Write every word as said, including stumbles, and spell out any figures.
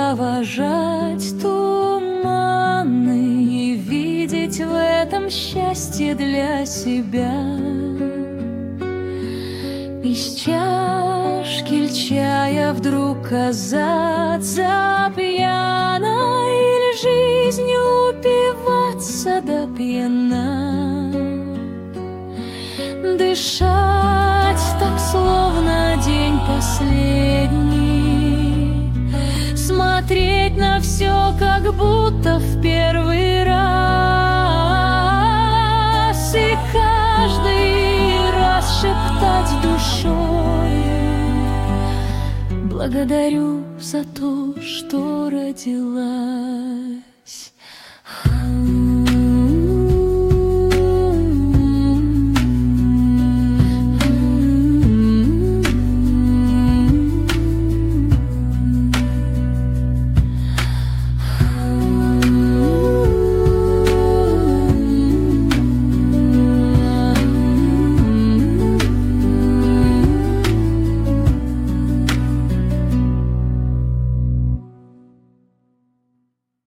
провожать туманы и видеть в этом счастье для себя. Из чашки чая вдруг казаться пьяной или жизнью упиваться до пьяна. Дышать так, словно день последний, смотреть на все, как будто в первый раз, и каждый раз шептать душой: благодарю за то, что родилась.